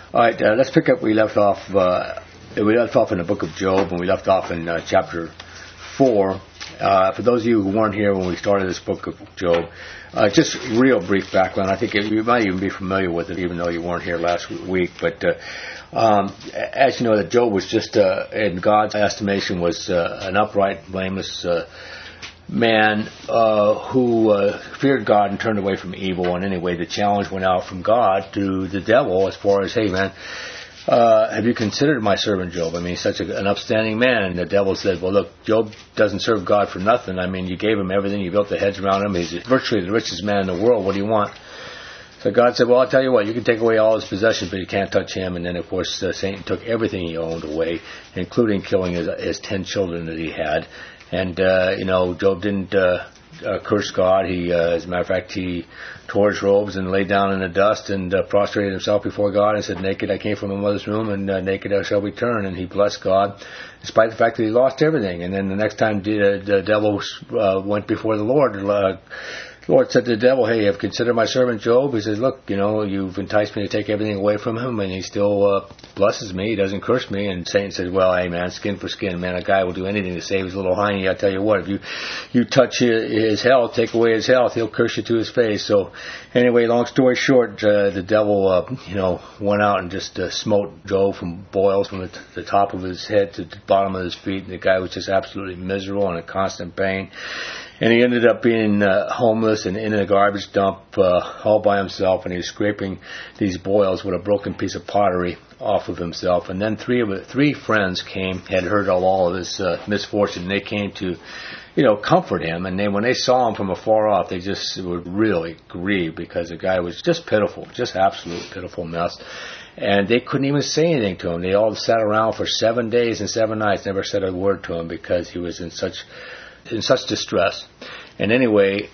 All right, let's pick up where we left off. We left off in the book of Job, and we left off in chapter 4. For those of you who weren't here when we started this book of Job, just real brief background. I think you might even be familiar with it, even though you weren't here last week. But as you know, that Job was just, in God's estimation, was an upright, blameless man who feared God and turned away from evil. And anyway, the challenge went out from God to the devil as far as, hey man, have you considered my servant Job? I mean, he's such an upstanding man. And the devil said, well, look, Job doesn't serve God for nothing. I mean, you gave him everything. You built the hedge around him. He's virtually the richest man in the world. What do you want? So God said, well, I'll tell you what, you can take away all his possessions, but you can't touch him. And then, of course, Satan took everything he owned away, including killing his 10 children that he had. And, Job didn't curse God. He, as a matter of fact, he tore his robes and lay down in the dust and prostrated himself before God and said, naked I came from my mother's womb, and naked I shall return. And he blessed God, despite the fact that he lost everything. And then the next time the devil went before the Lord, the Lord said to the devil, hey, have you considered my servant Job? He says, look, you've enticed me to take everything away from him, and he still blesses me. He doesn't curse me. And Satan says, well, hey, man, skin for skin. Man, a guy will do anything to save his little hiney. I tell you what, if you touch his health, take away his health, he'll curse you to his face. So anyway, long story short, the devil, went out and just smote Job from boils from the top of his head to the bottom of his feet. And the guy was just absolutely miserable and in constant pain. And he ended up being homeless and in a garbage dump all by himself, and he was scraping these boils with a broken piece of pottery off of himself. And then three friends had heard of all of this misfortune, and they came to, comfort him. And when they saw him from afar off, they just were really grieved because the guy was just pitiful, just absolute pitiful mess. And they couldn't even say anything to him. They all sat around for 7 days and 7 nights, never said a word to him because he was in such distress. And anyway,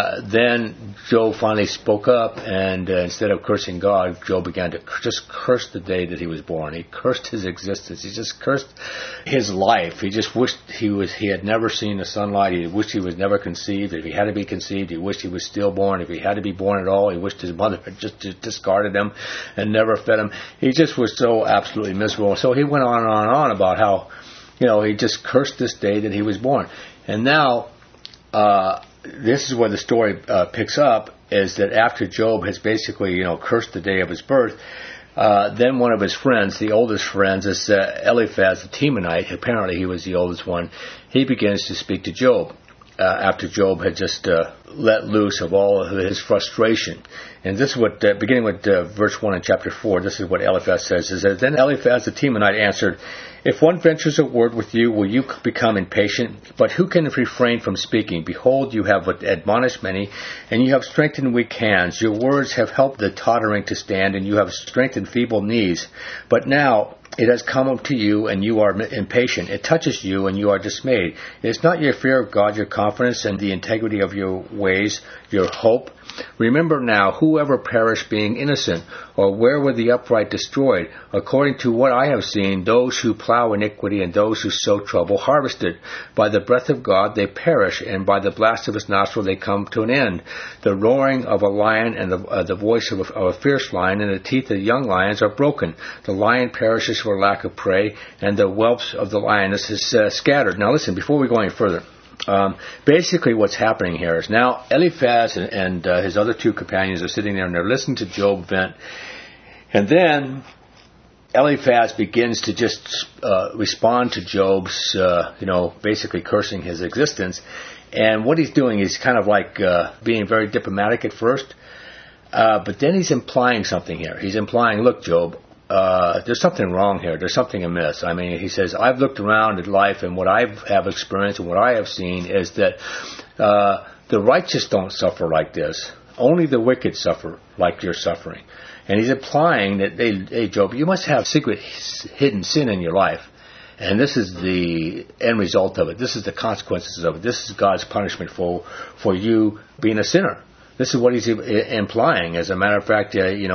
then Job finally spoke up, and instead of cursing God, Job began to just curse the day that he was born. He cursed his existence. He just cursed his life. He just wished he had never seen the sunlight. He wished he was never conceived. If he had to be conceived, he wished he was stillborn. If he had to be born at all, he wished his mother had just discarded him and never fed him. He just was so absolutely miserable. So he went on and on and on about how, he just cursed this day that he was born. And now, this is where the story picks up, is that after Job has basically, cursed the day of his birth, then one of his friends, the oldest friends, is Eliphaz the Temanite. Apparently he was the oldest one. He begins to speak to Job after Job had just let loose of all of his frustration. And this is what, beginning with verse 1 in chapter 4, this is what Eliphaz says. It says, then Eliphaz the Temanite answered, if one ventures a word with you, will you become impatient? But who can refrain from speaking? Behold, you have admonished many, and you have strengthened weak hands. Your words have helped the tottering to stand, and you have strengthened feeble knees. But now it has come up to you, and you are impatient. It touches you, and you are dismayed. It is not your fear of God, your confidence, and the integrity of your ways, your hope. Remember now, whoever perished being innocent, or where were the upright destroyed? According to what I have seen, those who plow iniquity and those who sow trouble harvest it. By the breath of God they perish, and by the blast of his nostril they come to an end. The roaring of a lion and the voice of a fierce lion and the teeth of young lions are broken. The lion perishes for lack of prey, and the whelps of the lioness is scattered. Now listen, before we go any further, basically what's happening here is now Eliphaz and his other two companions are sitting there and they're listening to Job vent. And then Eliphaz begins to just respond to Job's, basically cursing his existence. And what he's doing is kind of like being very diplomatic at first. But then he's implying something here. He's implying, look, Job, there's something wrong here. There's something amiss. I mean, he says, I've looked around at life, and what I have experienced and what I have seen is that the righteous don't suffer like this. Only the wicked suffer like you're suffering. And he's implying that, hey, Job, you must have secret hidden sin in your life. And this is the end result of it. This is the consequences of it. This is God's punishment for you being a sinner. This is what he's implying. As a matter of fact,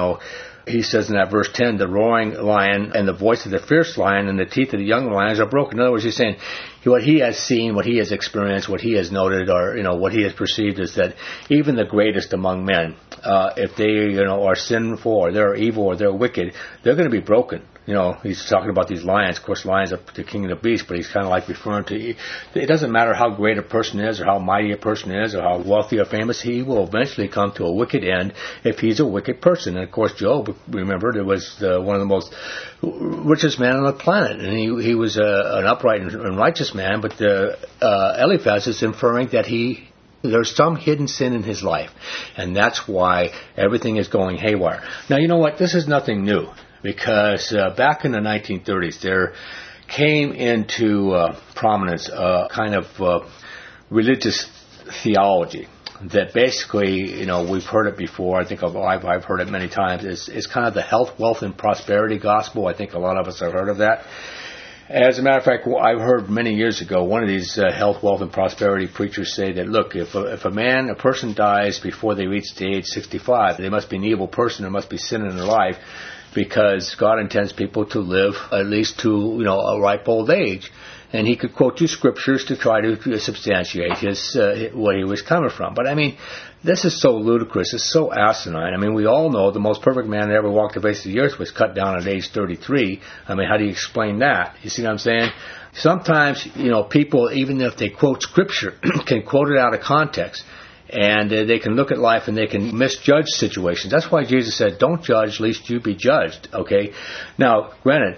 he says in that verse 10, the roaring lion and the voice of the fierce lion and the teeth of the young lions are broken. In other words, he's saying what he has seen, what he has experienced, what he has noted, or what he has perceived is that even the greatest among men if they, are sinful or they're evil or they're wicked, they're going to be broken. He's talking about these lions. Of course, lions are the king of the beast, but he's kind of like referring to, it doesn't matter how great a person is or how mighty a person is or how wealthy or famous, he will eventually come to a wicked end if he's a wicked person. And of course, Job, remember, was one of the most richest men on the planet, and he was an upright and righteous man, but Eliphaz is inferring that there's some hidden sin in his life, and that's why everything is going haywire. Now, you know what? This is nothing new, because back in the 1930s, there came into prominence a kind of religious theology that basically, we've heard it before. I think I've heard it many times. It's kind of the health, wealth, and prosperity gospel. I think a lot of us have heard of that. As a matter of fact, I heard many years ago one of these health, wealth, and prosperity preachers say that, look, if a person dies before they reach the age 65, they must be an evil person. There must be sin in their life, because God intends people to live at least to a ripe old age. And he could quote you scriptures to try to substantiate what he was coming from. But I mean, this is so ludicrous. It's so asinine. I mean, we all know the most perfect man that ever walked the face of the earth was cut down at age 33. I mean, how do you explain that? You see what I'm saying? Sometimes, people, even if they quote scripture, can quote it out of context. And they can look at life and they can misjudge situations. That's why Jesus said, don't judge lest you be judged. Okay? Now, granted,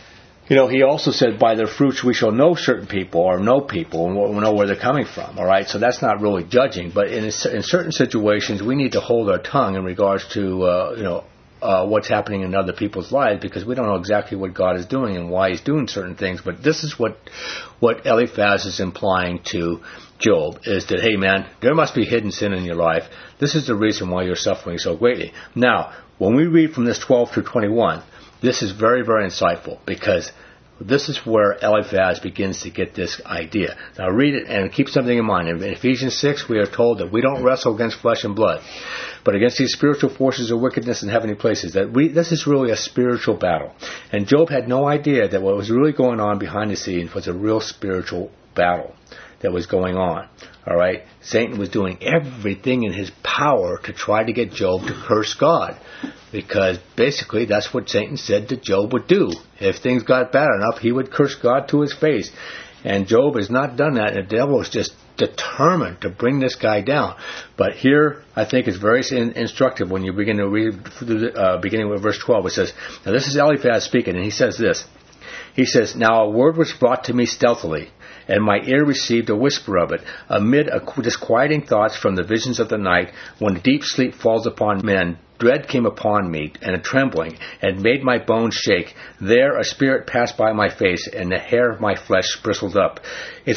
he also said, by their fruits we shall know certain people or know people and we'll know where they're coming from. All right? So that's not really judging. But in certain situations, we need to hold our tongue in regards to, what's happening in other people's lives, because we don't know exactly what God is doing and why he's doing certain things. But this is what Eliphaz is implying to Job, is that, hey man, there must be hidden sin in your life. This is the reason why you're suffering so greatly. Now, when we read from this 12 through 21, this is very, very insightful, because this is where Eliphaz begins to get this idea. Now read it and keep something in mind. In Ephesians 6, we are told that we don't wrestle against flesh and blood, but against these spiritual forces of wickedness in heavenly places. This is really a spiritual battle. And Job had no idea that what was really going on behind the scenes was a real spiritual battle that was going on. All right? Satan was doing everything in his power to try to get Job to curse God, because basically that's what Satan said that Job would do. If things got bad enough, he would curse God to his face. And Job has not done that, and the devil is just determined to bring this guy down. But here, I think it's very instructive when you begin to read beginning with verse 12. It says, now this is Eliphaz speaking, and he says this. He says, now a word was brought to me stealthily, and my ear received a whisper of it, amid disquieting thoughts from the visions of the night, when deep sleep falls upon men. Dread came upon me, and a trembling, and made my bones shake. There a spirit passed by my face, and the hair of my flesh bristled up. It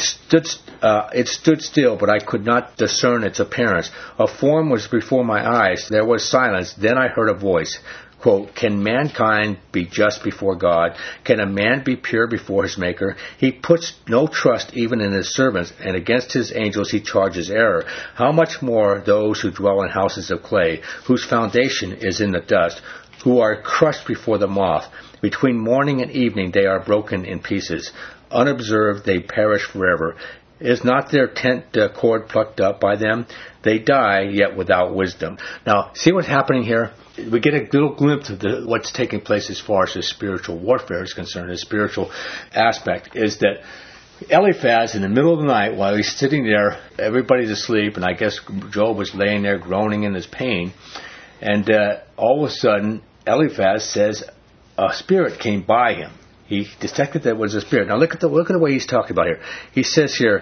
stood still, but I could not discern its appearance. A form was before my eyes. There was silence. Then I heard a voice. Quote, can mankind be just before God? Can a man be pure before his Maker? He puts no trust even in his servants, and against his angels he charges error. How much more those who dwell in houses of clay, whose foundation is in the dust, who are crushed before the moth. Between morning and evening they are broken in pieces. Unobserved they perish forever. Is not their tent cord plucked up by them? They die, yet without wisdom. Now, see what's happening here? We get a little glimpse of what's taking place as far as the spiritual warfare is concerned. The spiritual aspect is that Eliphaz, in the middle of the night, while he's sitting there, everybody's asleep, and I guess Job was laying there groaning in his pain, and all of a sudden, Eliphaz says a spirit came by him. He detected that it was a spirit. Now look at the way he's talking about here. He says here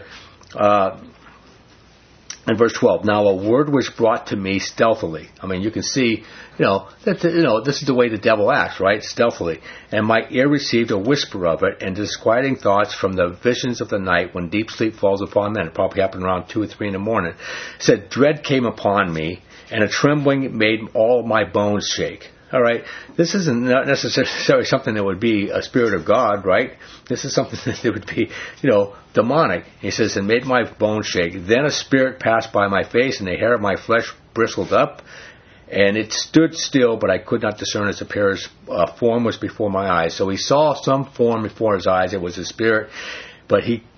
in verse 12, now a word was brought to me stealthily. I mean, you can see, that this is the way the devil acts, right? Stealthily. And my ear received a whisper of it, and disquieting thoughts from the visions of the night when deep sleep falls upon men. It probably happened around 2 or 3 in the morning. It said, dread came upon me, and a trembling made all my bones shake. All right, this isn't necessarily something that would be a spirit of God, right? This is something that would be, demonic. He says, and made my bones shake. Then a spirit passed by my face, and the hair of my flesh bristled up, and it stood still, but I could not discern its appearance. Form was before my eyes. So he saw some form before his eyes. It was a spirit, but he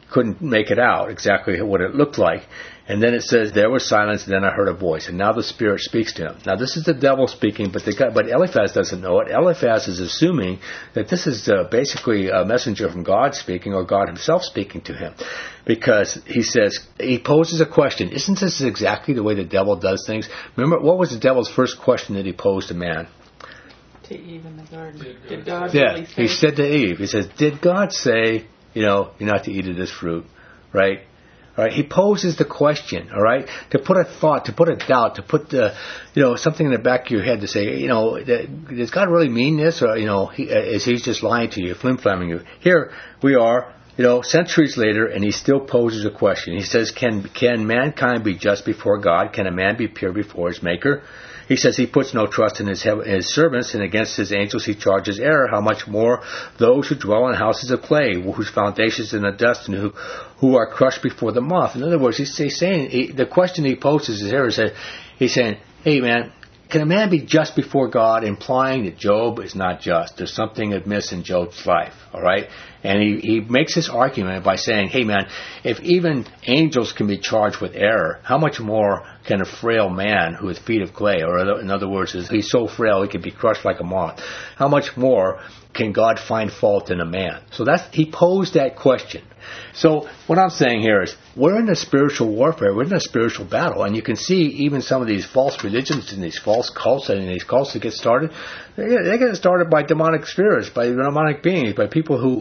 couldn't make it out exactly what it looked like. And then it says, there was silence, and then I heard a voice. And now the Spirit speaks to him. Now this is the devil speaking, but Eliphaz doesn't know it. Eliphaz is assuming that this is basically a messenger from God speaking, or God himself speaking to him. Because he poses a question. Isn't this exactly the way the devil does things? Remember, what was the devil's first question that he posed to man? To Eve in the garden. Did God really say? He said to Eve, he says, did God say, you're not to eat of this fruit, right? All right, he poses the question, all right, to put a thought, to put a doubt, to put something in the back of your head to say, does God really mean this, or is he just lying to you, flim-flamming you? Here we are, centuries later, and he still poses a question. He says, can mankind be just before God? Can a man be pure before his Maker? He says he puts no trust in his servants, and against his angels he charges error. How much more those who dwell in houses of clay, whose foundations in the dust, and who are crushed before the moth. In other words, he's saying, the question he poses is here, he's saying, hey man, can a man be just before God, implying that Job is not just? There's something amiss in Job's life, all right? And he makes this argument by saying, hey man, if even angels can be charged with error, how much more can a frail man who is feet of clay, or in other words, he's so frail he can be crushed like a moth, how much more can God find fault in a man? So he posed that question. So what I'm saying here is, we're in a spiritual warfare, we're in a spiritual battle, and you can see even some of these false religions and these false cults, and these cults that get started, they get started by demonic spirits, by demonic beings, by people who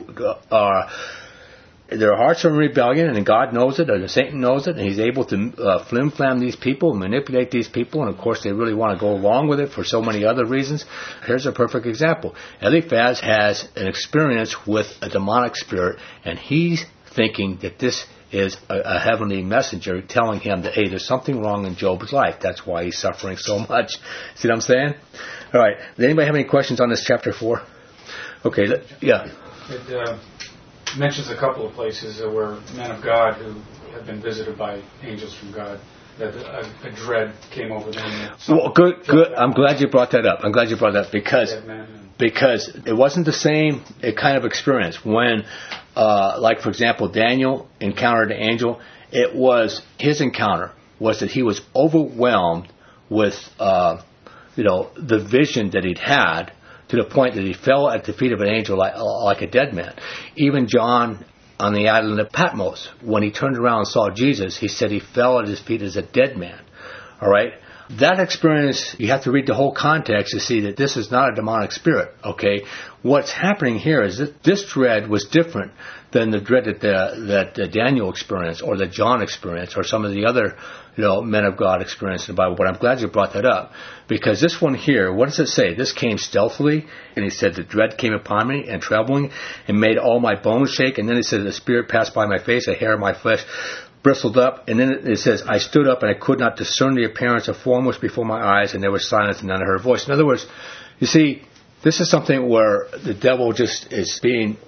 their hearts are in rebellion, and God knows it, or Satan knows it, and he's able to flim-flam these people, manipulate these people, and of course they really want to go along with it for so many other reasons. Here's a perfect example. Eliphaz has an experience with a demonic spirit, and he's thinking that this is a heavenly messenger telling him that, hey, there's something wrong in Job's life. That's why he's suffering so much. See what I'm saying? All right. Does anybody have any questions on this chapter 4? Okay. Yeah. It mentions a couple of places where men of God who have been visited by angels from God, that a dread came over them. Well, good. I'm glad you brought that up. Because it wasn't the same kind of experience when, like for example, Daniel encountered an angel. It was his encounter was that he was overwhelmed with the vision that he'd had, to the point that he fell at the feet of an angel like a dead man. Even John on the island of Patmos, when he turned around and saw Jesus, he said he fell at his feet as a dead man. All right? That experience, you have to read the whole context to see that this is not a demonic spirit. Okay? What's happening here is that this dread was different than the dread that Daniel experienced, or that John experienced, or some of the other men of God experienced in the Bible. But I'm glad you brought that up, because this one here, what does it say? This came stealthily, and he said, the dread came upon me, and trembling, and made all my bones shake. And then it says, the spirit passed by my face, a hair of my flesh bristled up. And then it says, I stood up, and I could not discern the appearance of form was before my eyes, and there was silence, and none heard a voice. In other words, you see, this is something where the devil just is being,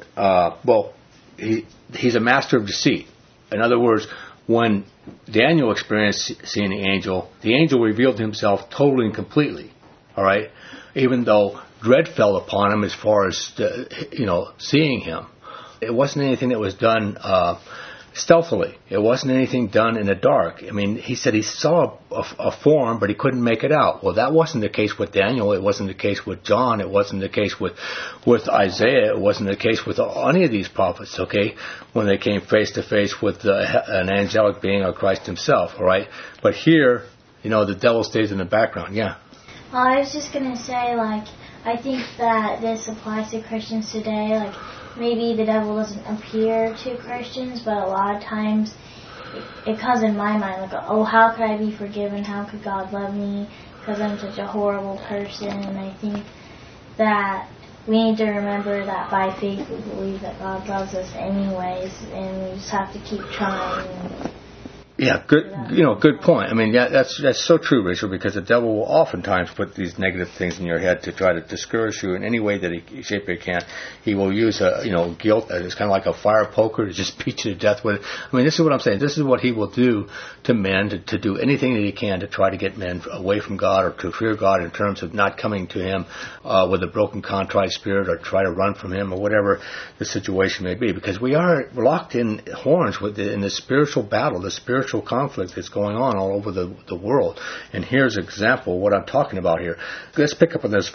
he's a master of deceit. In other words, when Daniel experienced seeing the angel revealed himself totally and completely. All right, even though dread fell upon him as far as seeing him, it wasn't anything that was done stealthily. It wasn't anything done in the dark. I mean, he said he saw a form, but he couldn't make it out. Well, that wasn't the case with Daniel. It wasn't the case with John. It wasn't the case with Isaiah. It wasn't the case with any of these prophets, okay, when they came face to face with an angelic being or Christ himself, all right? But here, the devil stays in the background, yeah. Well, I was just going to say, I think that this applies to Christians today, maybe the devil doesn't appear to Christians, but a lot of times it comes in my mind, how could I be forgiven? How could God love me? Because I'm such a horrible person. And I think that we need to remember that by faith we believe that God loves us anyways, and we just have to keep trying. Yeah, good point. I mean, that's so true, Rachel, because the devil will oftentimes put these negative things in your head to try to discourage you in any way that shape he can. He will use guilt. It's kind of like a fire poker to just beat you to death with it. I mean, this is what I'm saying. This is what he will do to men, to do anything that he can to try to get men away from God or to fear God in terms of not coming to him with a broken, contrite spirit, or try to run from him, or whatever the situation may be. Because we are locked in horns in the spiritual battle, the spiritual conflict that's going on all over the world. And here's an example of what I'm talking about here. Let's pick up on this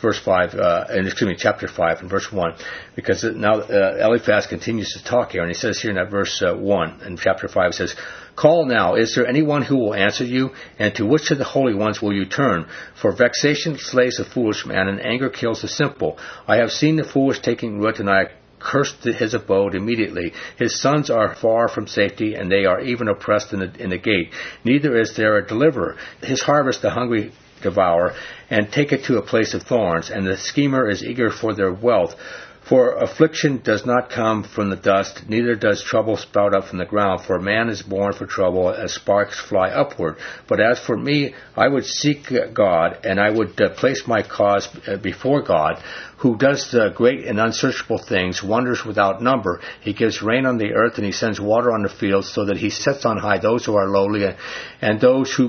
chapter 5 and verse 1, because now Eliphaz continues to talk here, and he says here in that verse 1 in chapter 5, it says, "Call now, is there anyone who will answer you? And to which of the holy ones will you turn? For vexation slays the foolish man, and anger kills the simple. I have seen the foolish taking root, and I cursed his abode immediately. His sons are far from safety, and they are even oppressed in the gate. Neither is there a deliverer. His harvest the hungry devour, and take it to a place of thorns, and the schemer is eager for their wealth. For affliction does not come from the dust, neither does trouble sprout up from the ground. For man is born for trouble, as sparks fly upward. But as for me, I would seek God, and I would place my cause before God, who does great and unsearchable things, wonders without number. He gives rain on the earth, and he sends water on the fields, so that he sets on high those who are lowly, and those who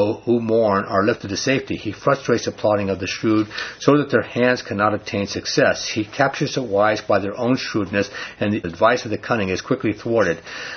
mourn are lifted to safety. He frustrates the plotting of the shrewd, so that their hands cannot obtain success. He captures the wise by their own shrewdness, and the advice of the cunning is quickly thwarted.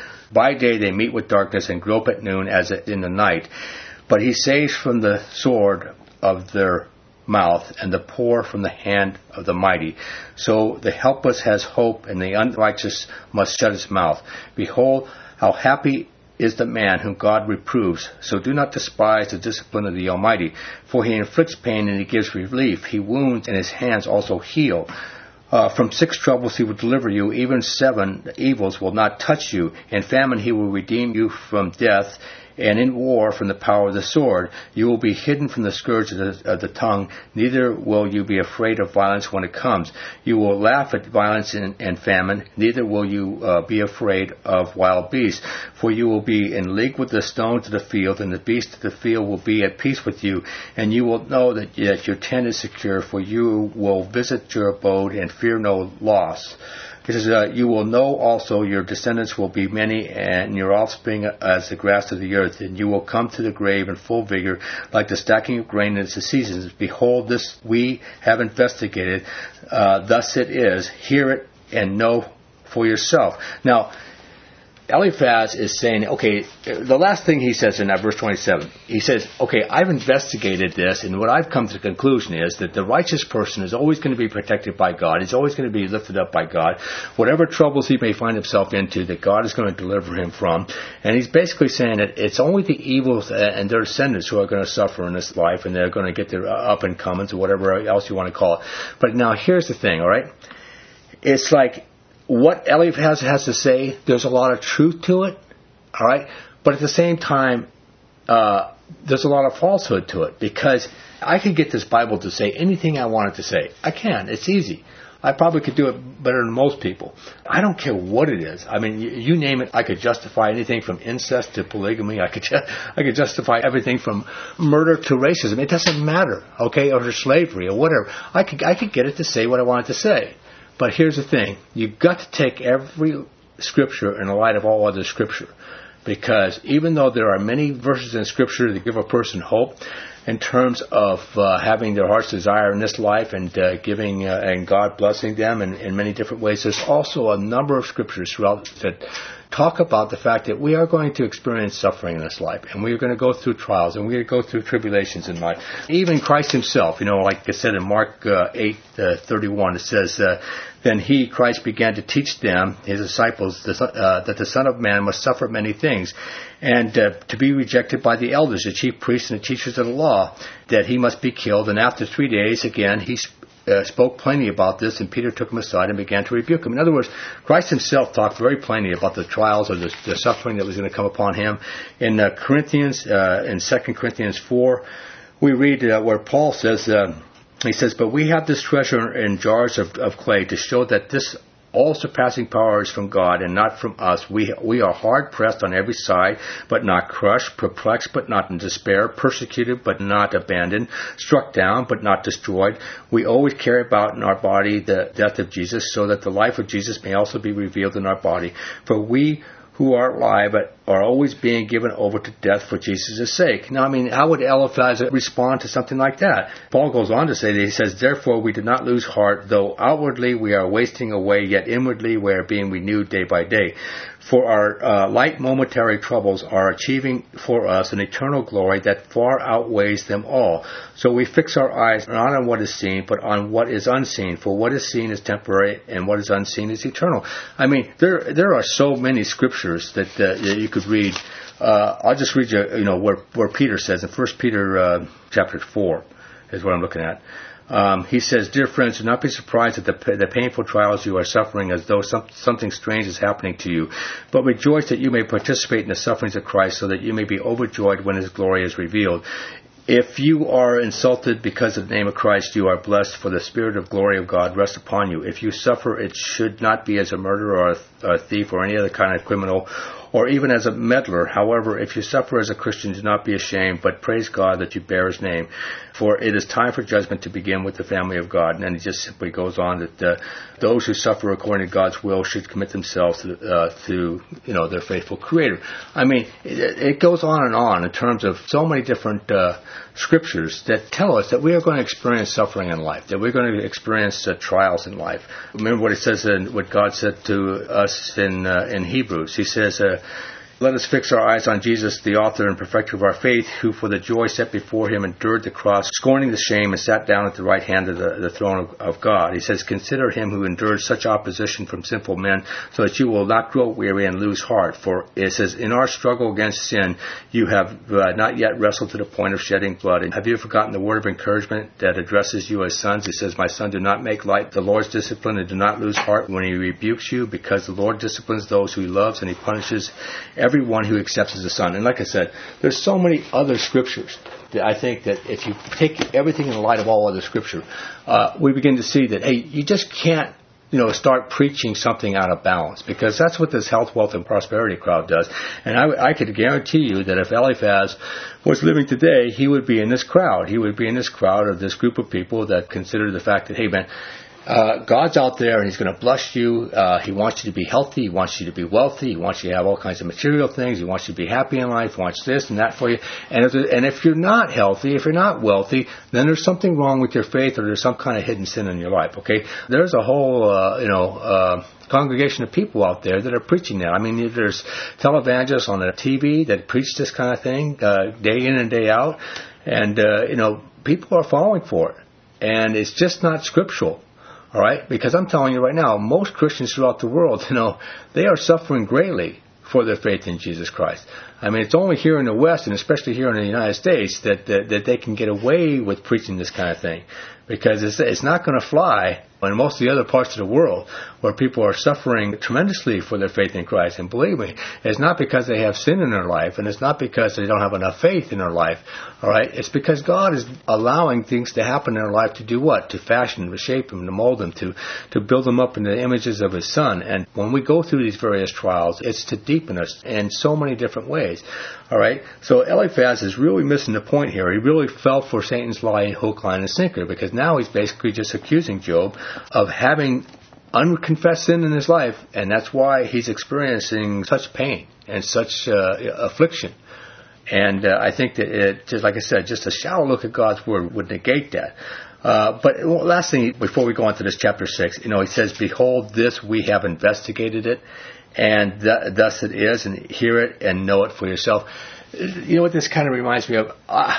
By day they meet with darkness, and grope at noon as in the night. But he saves from the sword of their mouth, and the poor from the hand of the mighty. So the helpless has hope, and the unrighteous must shut his mouth. Behold, how happy is the man whom God reproves. So do not despise the discipline of the Almighty, for he inflicts pain and he gives relief. He wounds, and his hands also heal. From 6 troubles he will deliver you, even 7 evils will not touch you. In famine he will redeem you from death, and in war from the power of the sword. You will be hidden from the scourge of the tongue, neither will you be afraid of violence when it comes. You will laugh at violence and famine, neither will you be afraid of wild beasts. For you will be in league with the stones of the field, and the beasts of the field will be at peace with you. And you will know that your tent is secure, for you will visit your abode and fear no loss. It says, you will know also your descendants will be many, and your offspring as the grass of the earth, and you will come to the grave in full vigor, like the stacking of grain in its seasons. Behold, this we have investigated. Thus it is. Hear it and know for yourself. Now, Eliphaz is saying, okay, the last thing he says in that verse 27, he says, okay, I've investigated this, and what I've come to the conclusion is that the righteous person is always going to be protected by God. He's always going to be lifted up by God. Whatever troubles he may find himself into, that God is going to deliver him from. And he's basically saying that it's only the evils and their descendants who are going to suffer in this life, and they're going to get their up and comings, or whatever else you want to call it. But now here's the thing, all right? It's like, what Eliphaz has to say, there's a lot of truth to it, all right? But at the same time, there's a lot of falsehood to it, because I can get this Bible to say anything I want it to say. I can. It's easy. I probably could do it better than most people. I don't care what it is. I mean, you name it. I could justify anything from incest to polygamy. I could justify everything from murder to racism. It doesn't matter, okay, or to slavery or whatever. I could get it to say what I want it to say. But here's the thing. You've got to take every scripture in the light of all other scripture. Because even though there are many verses in scripture that give a person hope in terms of having their heart's desire in this life and giving and God blessing them in many different ways, there's also a number of scriptures throughout that talk about the fact that we are going to experience suffering in this life, and we are going to go through trials, and we're going to go through tribulations in life. Even Christ himself, like I said in Mark 8:31, it says, then he, Christ, began to teach them, his disciples, that the Son of Man must suffer many things, and to be rejected by the elders, the chief priests, and the teachers of the law, that he must be killed, and after 3 days, again, he spoke plainly about this, and Peter took him aside and began to rebuke him. In other words, Christ himself talked very plainly about the trials or the suffering that was going to come upon him. In Corinthians, in 2 Corinthians 4, we read where Paul says, he says, but we have this treasure in jars of clay to show that this all surpassing power is from God and not from us. We are hard pressed on every side, but not crushed, perplexed, but not in despair, persecuted, but not abandoned, struck down, but not destroyed. We always carry about in our body the death of Jesus, so that the life of Jesus may also be revealed in our body. For we who are alive are always being given over to death for Jesus' sake. Now, I mean, how would Eliphaz respond to something like that? Paul goes on to say that he says, therefore we do not lose heart, though outwardly we are wasting away, yet inwardly we are being renewed day by day. For our light momentary troubles are achieving for us an eternal glory that far outweighs them all. So we fix our eyes not on what is seen, but on what is unseen. For what is seen is temporary, and what is unseen is eternal. I mean, there are so many scriptures that you could read. I'll just read you, where Peter says in 1 Peter chapter 4 is what I'm looking at. He says, dear friends, do not be surprised at the painful trials you are suffering as though something strange is happening to you, but rejoice that you may participate in the sufferings of Christ, so that you may be overjoyed when his glory is revealed. If you are insulted because of the name of Christ, you are blessed, for the Spirit of glory of God rests upon you. If you suffer, it should not be as a murderer or a thief or any other kind of criminal, or even as a meddler. However, if you suffer as a Christian, do not be ashamed, but praise God that you bear his name. For it is time for judgment to begin with the family of God. And then he just simply goes on that those who suffer according to God's will should commit themselves to their faithful Creator. I mean, it goes on in terms of so many different scriptures that tell us that we are going to experience suffering in life, that we're going to experience trials in life. Remember what it says what God said to us in Hebrews. He says, let us fix our eyes on Jesus, the author and perfecter of our faith, who for the joy set before him endured the cross, scorning the shame, and sat down at the right hand of the throne of God. He says, consider him who endured such opposition from sinful men, so that you will not grow weary and lose heart. For it says, in our struggle against sin, you have not yet wrestled to the point of shedding blood. And have you forgotten the word of encouragement that addresses you as sons? He says, my son, do not make light the Lord's discipline, and do not lose heart when he rebukes you, because the Lord disciplines those who he loves, and he punishes everyone who accepts as a son. And like I said, there's so many other scriptures that I think that if you take everything in the light of all other scripture, we begin to see that, hey, you just can't start preaching something out of balance, because that's what this health, wealth, and prosperity crowd does. And I could guarantee you that if Eliphaz was living today, he would be in this crowd. He would be in this crowd of this group of people that consider the fact that, hey, man, God's out there and he's going to bless you. He wants you to be healthy. He wants you to be wealthy. He wants you to have all kinds of material things. He wants you to be happy in life. He wants this and that for you. And if you're not healthy, if you're not wealthy, then there's something wrong with your faith, or there's some kind of hidden sin in your life. Okay, there's a whole congregation of people out there that are preaching that. I mean, there's televangelists on the TV that preach this kind of thing day in and day out, and people are falling for it, and it's just not scriptural. All right, because I'm telling you right now, most Christians throughout the world, they are suffering greatly for their faith in Jesus Christ. I mean, it's only here in the West, and especially here in the United States, that they can get away with preaching this kind of thing, because it's not going to fly in most of the other parts of the world where people are suffering tremendously for their faith in Christ. And believe me, it's not because they have sin in their life, and it's not because they don't have enough faith in their life. All right, it's because God is allowing things to happen in their life to do what? To fashion, to shape them, to mold them, to build them up in the images of His Son. And when we go through these various trials, it's to deepen us in so many different ways. All right, so Eliphaz is really missing the point here. He really fell for Satan's lie, hook, line, and sinker, because now he's basically just accusing Job of having unconfessed sin in his life, and that's why he's experiencing such pain and such affliction. And I think that, just like I said, just a shallow look at God's Word would negate that. But last thing, before we go on to this chapter 6, he says, "Behold, this we have investigated it, and thus it is, and hear it and know it for yourself." You know what this kind of reminds me of?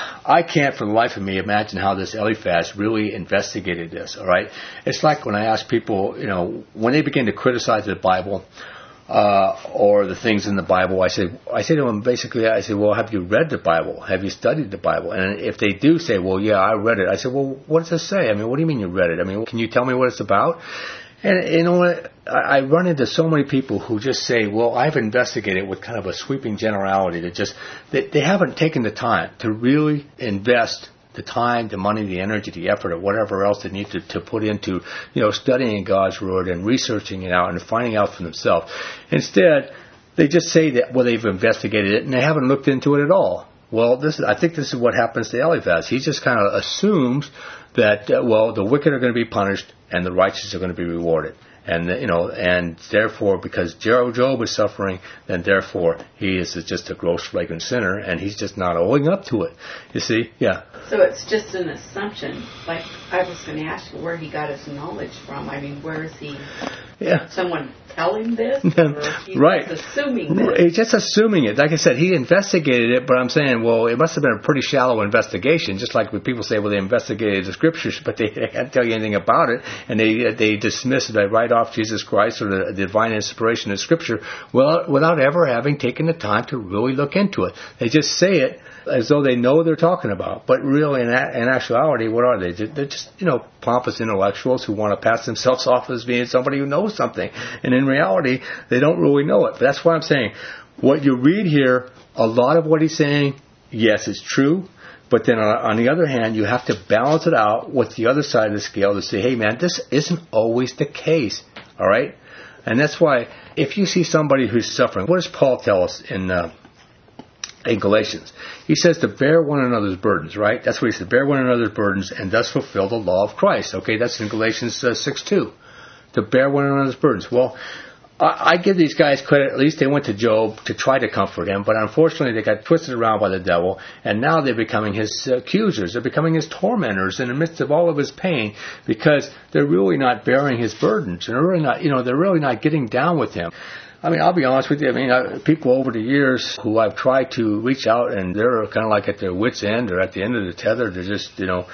I can't for the life of me imagine how this Eliphaz really investigated this, all right? It's like when I ask people, when they begin to criticize the Bible or the things in the Bible, I say to them basically, well, have you read the Bible? Have you studied the Bible? And if they do say, well, yeah, I read it, I say, well, what does it say? I mean, what do you mean you read it? I mean, can you tell me what it's about? And you know what? I run into so many people who just say, well, I've investigated with kind of a sweeping generality that they haven't taken the time to really invest the time, the money, the energy, the effort, or whatever else they need to put into, studying God's Word and researching it out and finding out for themselves. Instead, they just say that, well, they've investigated it and they haven't looked into it at all. Well, I think this is what happens to Eliphaz. He just kind of assumes that, the wicked are going to be punished and the righteous are going to be rewarded. And, and therefore, because Job is suffering, then therefore he is just a gross, flagrant sinner, and he's just not owing up to it. You see? Yeah. So it's just an assumption. Like, I was going to ask you where he got his knowledge from. I mean, where is he? Yeah. Someone tell him this? Or he's right. just assuming this? He's just assuming it. Like I said, he investigated it, but I'm saying, well, it must have been a pretty shallow investigation, just like when people say, well, they investigated the Scriptures, but they can't tell you anything about it, and they dismiss it, they write off Jesus Christ or the divine inspiration of Scripture without ever having taken the time to really look into it. They just say it as though they know what they're talking about. But really, in actuality, what are they? They're just, pompous intellectuals who want to pass themselves off as being somebody who knows something. And in reality, they don't really know it. But that's why I'm saying, what you read here, a lot of what he's saying, yes, it's true. But then on the other hand, you have to balance it out with the other side of the scale to say, hey, man, this isn't always the case. All right? And that's why if you see somebody who's suffering, what does Paul tell us in Galatians? He says to bear one another's burdens, right? That's what he said, bear one another's burdens and thus fulfill the law of Christ. Okay, that's in Galatians 6:2. To bear one another's burdens. Well, I give these guys credit. At least they went to Job to try to comfort him, but unfortunately they got twisted around by the devil, and now they're becoming his accusers. They're becoming his tormentors in the midst of all of his pain, because they're really not bearing his burdens. They're really not, they're really not getting down with him. I mean, I'll be honest with you. I mean, people over the years who I've tried to reach out, and they're kind of like at their wits' end or at the end of the tether. They're just,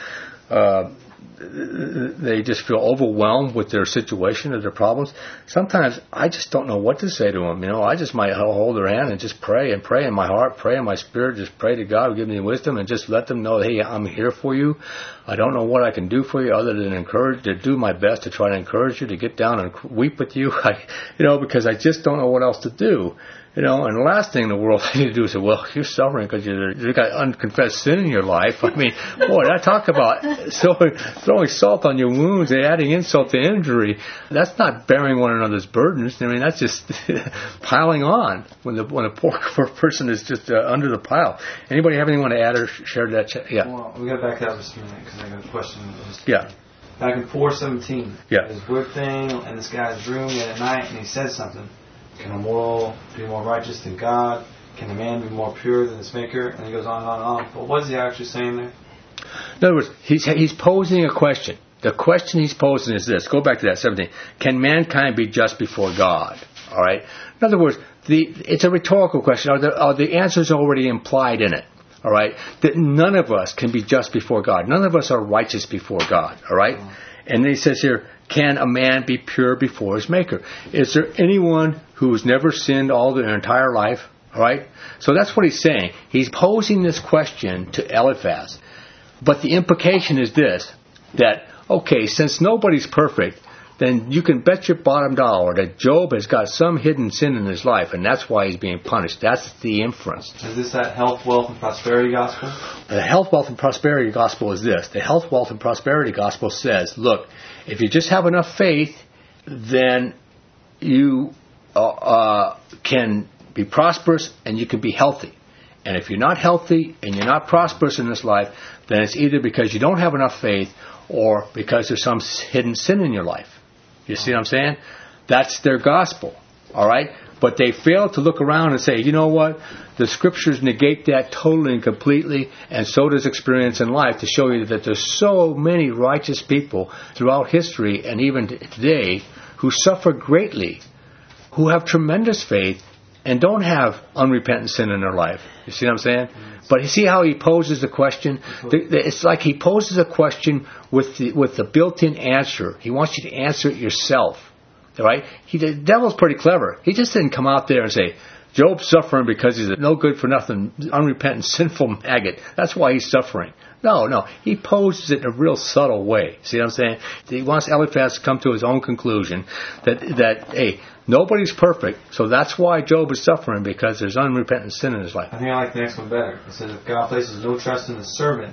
they just feel overwhelmed with their situation or their problems. Sometimes I just don't know what to say to them. I just might hold their hand and just pray in my heart, pray in my spirit, just pray to God, give me wisdom, and just let them know, hey, I'm here for you. I don't know what I can do for you other than do my best to try to encourage you, to get down and weep with you, because I just don't know what else to do. And the last thing in the world I need to do is say, well, you're suffering because you've got unconfessed sin in your life. I mean, boy, I talk about throwing salt on your wounds and adding insult to injury. That's not bearing one another's burdens. I mean, that's just piling on when a poor person is just under the pile. Anybody have anything want to add or share that? Yeah. Well, we got to back that up just a minute because I got a question. Yeah. Back in 4:17, yeah. This weird thing in this guy's room at night, and he said something. Can a mortal be more righteous than God? Can a man be more pure than his maker? And he goes on and on and on. But what is he actually saying there? In other words, he's posing a question. The question he's posing is this. Go back to that 17. Can mankind be just before God? All right. In other words, it's a rhetorical question. Are the answers already implied in it? All right. That none of us can be just before God. None of us are righteous before God. All right. And then he says here, can a man be pure before his maker? Is there anyone who's never sinned all their entire life? All right? So that's what he's saying. He's posing this question to Eliphaz. But the implication is this, that, okay, since nobody's perfect, then you can bet your bottom dollar that Job has got some hidden sin in his life, and that's why he's being punished. That's the inference. Is this that health, wealth, and prosperity gospel? The health, wealth, and prosperity gospel is this. The health, wealth, and prosperity gospel says, look, if you just have enough faith, then you can be prosperous and you can be healthy. And if you're not healthy and you're not prosperous in this life, then it's either because you don't have enough faith or because there's some hidden sin in your life. You see what I'm saying? That's their gospel. All right? But they fail to look around and say, you know what? The Scriptures negate that totally and completely, and so does experience in life, to show you that there's so many righteous people throughout history and even today who suffer greatly, who have tremendous faith, and don't have unrepentant sin in their life. You see what I'm saying? But you see how he poses the question? It's like he poses a question with the built-in answer. He wants you to answer it yourself. All right? The devil's pretty clever. He just didn't come out there and say, Job's suffering because he's a no-good-for-nothing, unrepentant, sinful maggot. That's why he's suffering. No. He poses it in a real subtle way. See what I'm saying? He wants Eliphaz to come to his own conclusion that hey, nobody's perfect, so that's why Job is suffering, because there's unrepentant sin in his life. I think I like the next one better. It says, if God places no trust in his servants,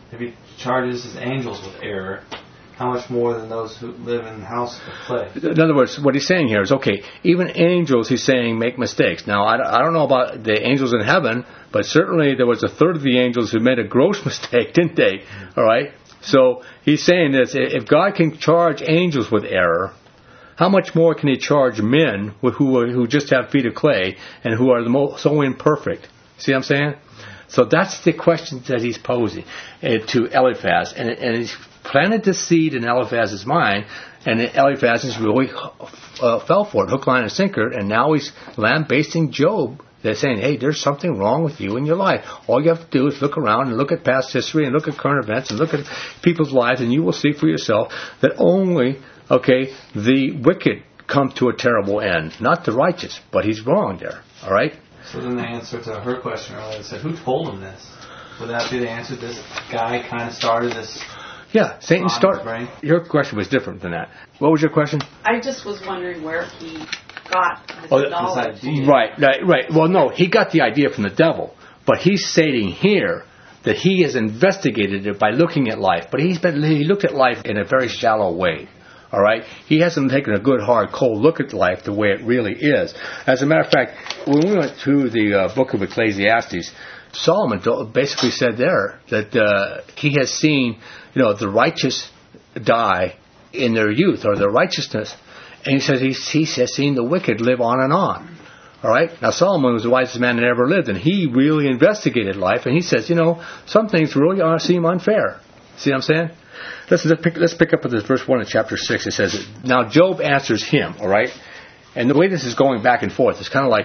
if he charges his angels with error, how much more than those who live in the house of clay? In other words, what he's saying here is, okay, even angels, he's saying, make mistakes. Now, I don't know about the angels in heaven, but certainly there was a third of the angels who made a gross mistake, didn't they? All right? So he's saying this, if God can charge angels with error, how much more can he charge men who just have feet of clay and who are so imperfect? See what I'm saying? So that's the question that he's posing to Eliphaz. And he's planted the seed in Eliphaz's mind, and Eliphaz has really fell for it, hook, line, and sinker, and now he's lambasting Job. They're saying, hey, there's something wrong with you in your life. All you have to do is look around and look at past history and look at current events and look at people's lives, and you will see for yourself that only, the wicked come to a terrible end, not the righteous. But he's wrong there, all right? So then the answer to her question earlier said, who told him this? Would that be the answer? This guy kind of started this? Yeah, Satan started. Your question was different than that. What was your question? I just was wondering where he got this knowledge. Right. Well, no, he got the idea from the devil. But he's stating here that he has investigated it by looking at life. But he looked at life in a very shallow way. All right? He hasn't taken a good, hard, cold look at life the way it really is. As a matter of fact, when we went through the book of Ecclesiastes, Solomon basically said there that he has seen, the righteous die in their youth, or their righteousness. And he says he has seen the wicked live on and on. All right? Now, Solomon was the wisest man that ever lived, and he really investigated life, and he says, some things really seem unfair. See what I'm saying? Let's pick up with this verse 1 of chapter 6. It says, now Job answers him, all right? And the way this is going back and forth, it's kind of like,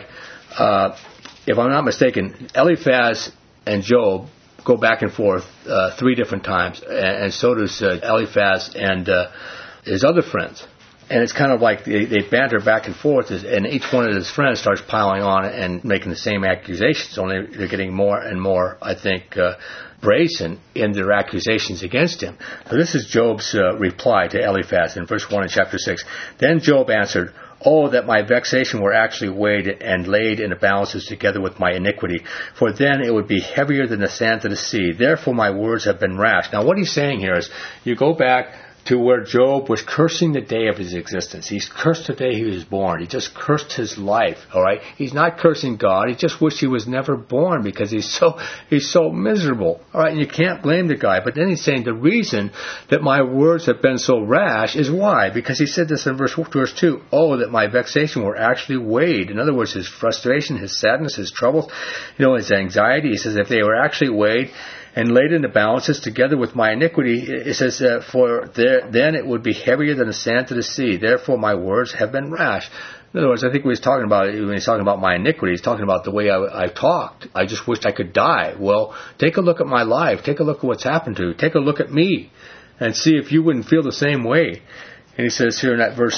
if I'm not mistaken, Eliphaz and Job go back and forth 3 different times, and so does Eliphaz and his other friends. And it's kind of like they banter back and forth, and each one of his friends starts piling on and making the same accusations, only they're getting more and more, I think, brazen in their accusations against him. So this is Job's reply to Eliphaz in verse 1 of chapter 6. Then Job answered, oh, that my vexation were actually weighed and laid in the balances together with my iniquity, for then it would be heavier than the sand of the sea. Therefore my words have been rash. Now what he's saying here is, you go back to where Job was cursing the day of his existence. He's cursed the day he was born. He just cursed his life, all right? He's not cursing God. He just wished he was never born because he's so miserable, all right? And you can't blame the guy. But then he's saying the reason that my words have been so rash is why? Because he said this in verse 2. Oh, that my vexation were actually weighed. In other words, his frustration, his sadness, his troubles, his anxiety. He says if they were actually weighed and laid in the balances together with my iniquity, it says, then it would be heavier than the sand to the sea. Therefore my words have been rash. In other words, I think when he's talking about my iniquity, he's talking about the way I've talked. I just wished I could die. Well, take a look at my life. Take a look at what's happened to you. Take a look at me and see if you wouldn't feel the same way. And he says here in that verse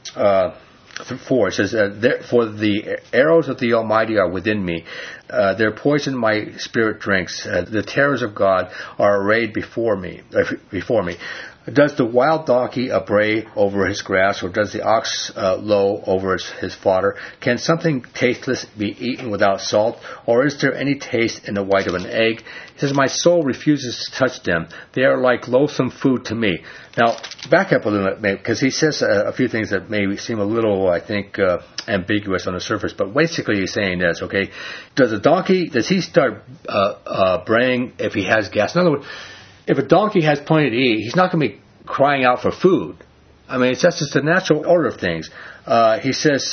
4, it says, for the arrows of the Almighty are within me. Their poison my spirit drinks. The terrors of God are arrayed before me. Does the wild donkey bray over his grass, or does the ox low over his fodder? Can something tasteless be eaten without salt, or is there any taste in the white of an egg? He says, my soul refuses to touch them. They are like loathsome food to me. Now, back up a little bit, because he says a few things that may seem a little, I think, ambiguous on the surface, but basically he's saying this, okay? Does he start braying if he has gas? In other words, if a donkey has plenty to eat, he's not going to be crying out for food. I mean, that's just the natural order of things. He says,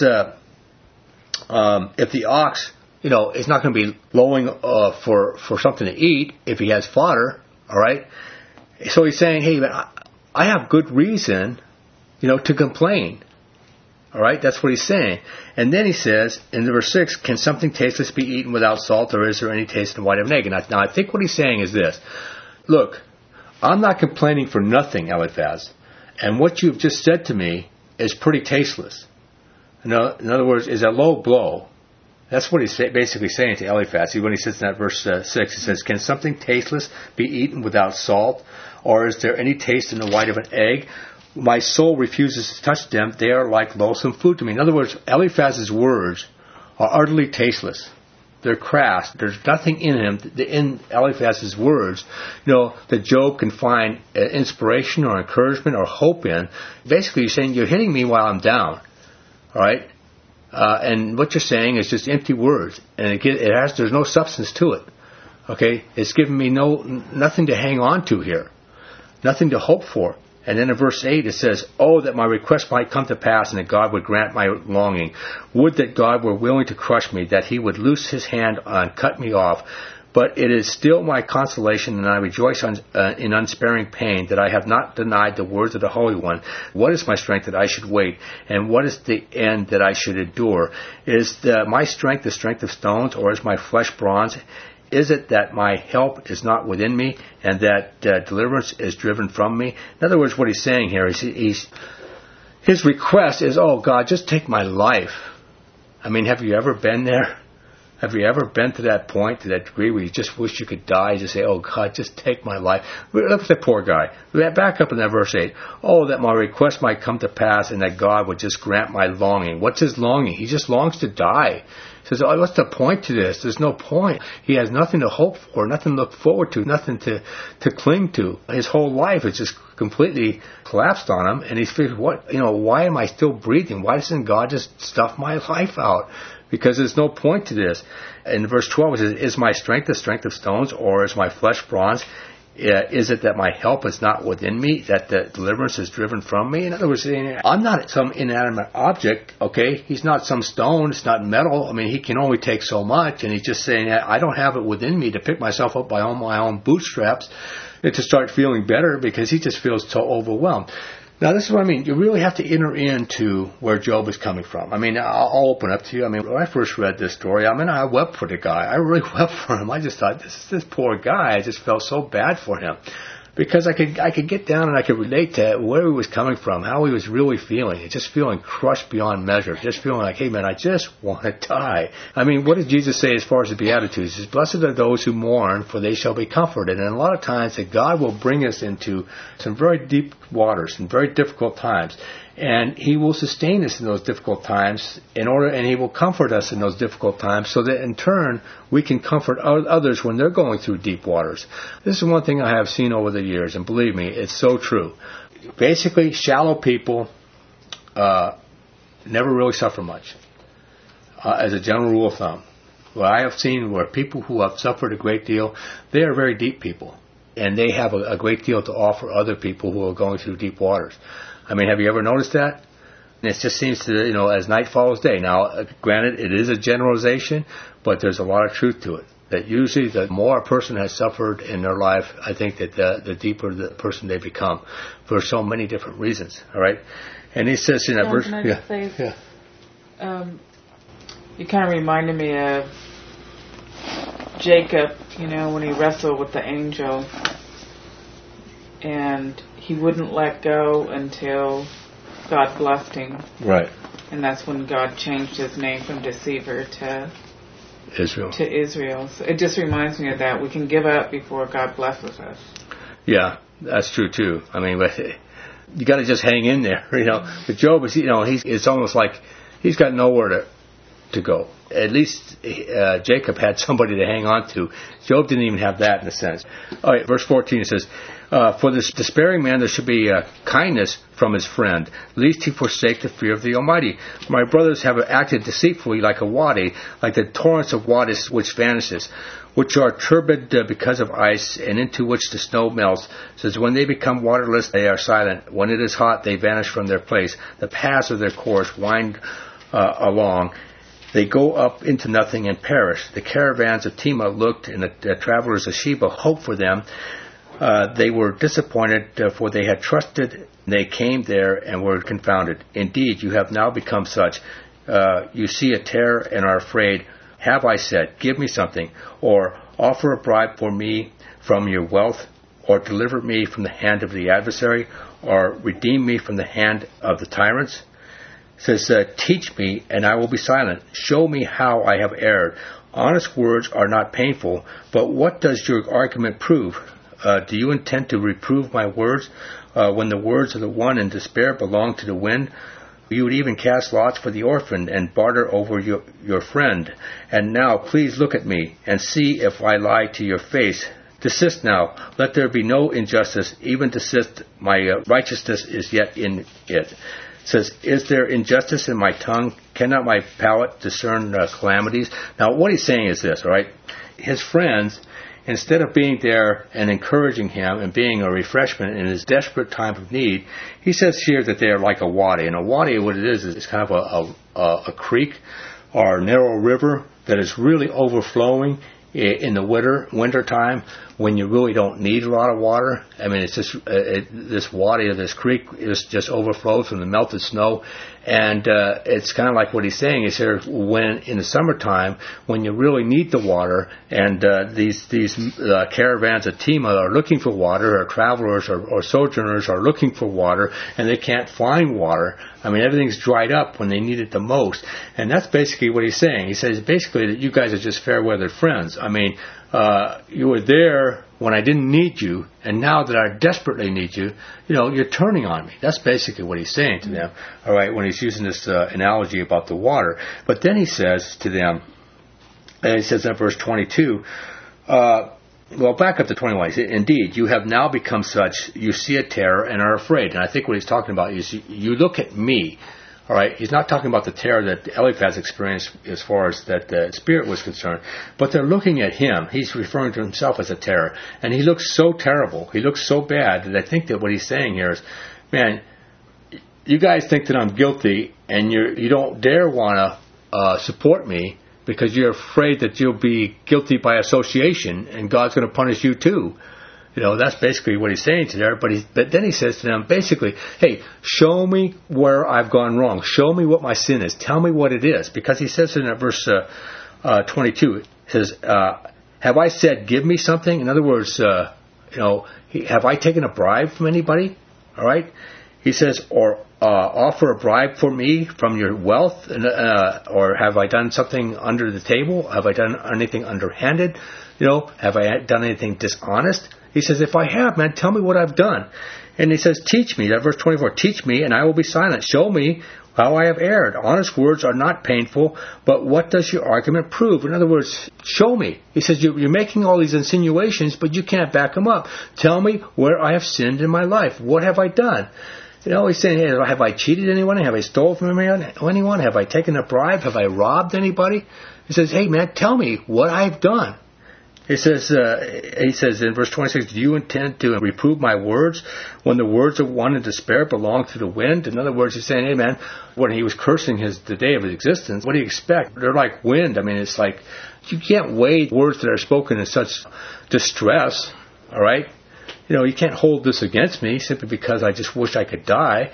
if the ox, is not going to be lowing for something to eat if he has fodder, all right? So he's saying, hey, I have good reason, to complain. All right, that's what he's saying. And then he says, in verse 6, can something tasteless be eaten without salt, or is there any taste in the white of an egg? Now, I think what he's saying is this. Look, I'm not complaining for nothing, Eliphaz. And what you've just said to me is pretty tasteless. In other words, is a low blow. That's what he's basically saying to Eliphaz. When he says in that verse 6, he says, can something tasteless be eaten without salt? Or is there any taste in the white of an egg? My soul refuses to touch them. They are like loathsome food to me. In other words, Eliphaz's words are utterly tasteless. They're crass. There's nothing in him, in Eliphaz's words, that Job can find inspiration or encouragement or hope in. Basically, you're saying you're hitting me while I'm down. All right? And what you're saying is just empty words. And there's no substance to it. Okay? It's giving me nothing to hang on to here. Nothing to hope for. And then in verse 8 it says, "Oh, that my request might come to pass, and that God would grant my longing. Would that God were willing to crush me, that he would loose his hand and cut me off. But it is still my consolation, and I rejoice in unsparing pain, that I have not denied the words of the Holy One. What is my strength that I should wait? And what is the end that I should endure? Is my strength the strength of stones, or is my flesh bronze? Is it that my help is not within me, and that deliverance is driven from me?" In other words, what he's saying here is his request is, "Oh, God, just take my life." I mean, have you ever been there? Have you ever been to that point, to that degree, where you just wish you could die? You just say, "Oh, God, just take my life." Look at the poor guy. Back up in that verse 8. "Oh, that my request might come to pass, and that God would just grant my longing." What's his longing? He just longs to die. He says, "Oh, what's the point to this? There's no point." He has nothing to hope for, nothing to look forward to, nothing to cling to. His whole life is just completely collapsed on him, and he's figured, why am I still breathing? Why doesn't God just stuff my life out? Because there's no point to this. In verse 12 it says, "Is my strength the strength of stones, or is my flesh bronze? Is it that my help is not within me, that the deliverance is driven from me?" In other words, I'm not some inanimate object, okay? He's not some stone. It's not metal. I mean, he can only take so much, and he's just saying, I don't have it within me to pick myself up by all my own bootstraps and to start feeling better, because he just feels so overwhelmed. Now, this is what I mean. You really have to enter into where Job is coming from. I mean, I'll open up to you. I mean, when I first read this story, I wept for the guy. I really wept for him. I just thought, this poor guy. I just felt so bad for him. Because I could get down and I could relate to where he was coming from, how he was really feeling. Just feeling crushed beyond measure. Just feeling like, hey man, I just want to die. I mean, what did Jesus say as far as the Beatitudes? He says, "Blessed are those who mourn, for they shall be comforted." And a lot of times that God will bring us into some very deep waters and very difficult times. And he will sustain us in those difficult times and he will comfort us in those difficult times, so that in turn we can comfort others when they're going through deep waters. This is one thing I have seen over the years, and believe me, it's so true. Basically, shallow people never really suffer much, as a general rule of thumb. What I have seen where people who have suffered a great deal, they are very deep people, and they have a great deal to offer other people who are going through deep waters. I mean, have you ever noticed that? And it just seems to, as night follows day. Now, granted, it is a generalization, but there's a lot of truth to it. That usually the more a person has suffered in their life, I think that the deeper the person they become, for so many different reasons. All right? And he says in that verse... You kind of reminded me of Jacob, when he wrestled with the angel. And he wouldn't let go until God blessed him. Right. And that's when God changed his name from deceiver to Israel. So it just reminds me of that. We can give up before God blesses us. Yeah, that's true too. I mean, but you got to just hang in there, But Job is, it's almost like he's got nowhere to go. At least Jacob had somebody to hang on to. Job didn't even have that in a sense. All right, verse 14 it says, "For this despairing man there should be kindness from his friend, lest he forsake the fear of the Almighty. My brothers have acted deceitfully like a wadi, like the torrents of waters which vanishes, which are turbid because of ice, and into which the snow melts. It says, when they become waterless, they are silent. When it is hot, they vanish from their place. The paths of their course wind along. They go up into nothing and perish. The caravans of Tema looked, and the travelers of Sheba hoped for them. They were disappointed, for they had trusted. They came there and were confounded. Indeed, you have now become such. You see a terror and are afraid. Have I said, give me something, or offer a bribe for me from your wealth, or deliver me from the hand of the adversary, or redeem me from the hand of the tyrants? It says, teach me, and I will be silent. Show me how I have erred. Honest words are not painful, but what does your argument prove? Do you intend to reprove my words when the words of the one in despair belong to the wind? You would even cast lots for the orphan and barter over your friend. And now please look at me and see if I lie to your face. Desist now. Let there be no injustice. Even desist. My righteousness is yet in it. It says, is there injustice in my tongue? Cannot my palate discern calamities? Now, what he's saying is this, all right? His friends, instead of being there and encouraging him and being a refreshment in his desperate time of need, he says here that they are like a wadi. And a wadi, what it is kind of a creek or a narrow river that is really overflowing in the winter time when you really don't need a lot of water. I mean, it's just this wadi of this creek just overflows from the melted snow, and it's kind of like what he's saying is here when in the summertime when you really need the water, and these caravans of Tema are looking for water, or travelers or sojourners are looking for water, and they can't find water. I mean, everything's dried up when they need it the most. And that's basically what he's saying. He says basically that you guys are just fair-weather friends. I mean, you were there when I didn't need you, and now that I desperately need you, you're turning on me. That's basically what he's saying to them, all right, when he's using this analogy about the water. But then he says to them, and he says in verse 22, well, back up to 21. He said, indeed, you have now become such, you see a terror and are afraid. And I think what he's talking about is you look at me. All right, he's not talking about the terror that Eliphaz experienced as far as that the spirit was concerned, but they're looking at him. He's referring to himself as a terror, and he looks so terrible. He looks so bad that I think that what he's saying here is, man, you guys think that I'm guilty, and you don't dare want to support me because you're afraid that you'll be guilty by association, and God's going to punish you too. That's basically what he's saying to them. But then he says to them, basically, hey, show me where I've gone wrong. Show me what my sin is. Tell me what it is. Because he says in verse 22, it says, have I said, give me something? In other words, have I taken a bribe from anybody? All right. He says, or offer a bribe for me from your wealth, or have I done something under the table? Have I done anything underhanded? Have I done anything dishonest? He says, if I have, man, tell me what I've done. And he says, teach me. That verse 24, teach me and I will be silent. Show me how I have erred. Honest words are not painful, but what does your argument prove? In other words, show me. He says, you're making all these insinuations, but you can't back them up. Tell me where I have sinned in my life. What have I done? He's saying, hey, have I cheated anyone? Have I stolen from anyone? Have I taken a bribe? Have I robbed anybody? He says, hey, man, tell me what I've done. He says in verse 26, do you intend to reprove my words when the words of one in despair belong to the wind? In other words, he's saying, hey, man, when he was cursing the day of his existence, what do you expect? They're like wind. I mean, it's like you can't weigh words that are spoken in such distress, all right? You can't hold this against me simply because I just wish I could die.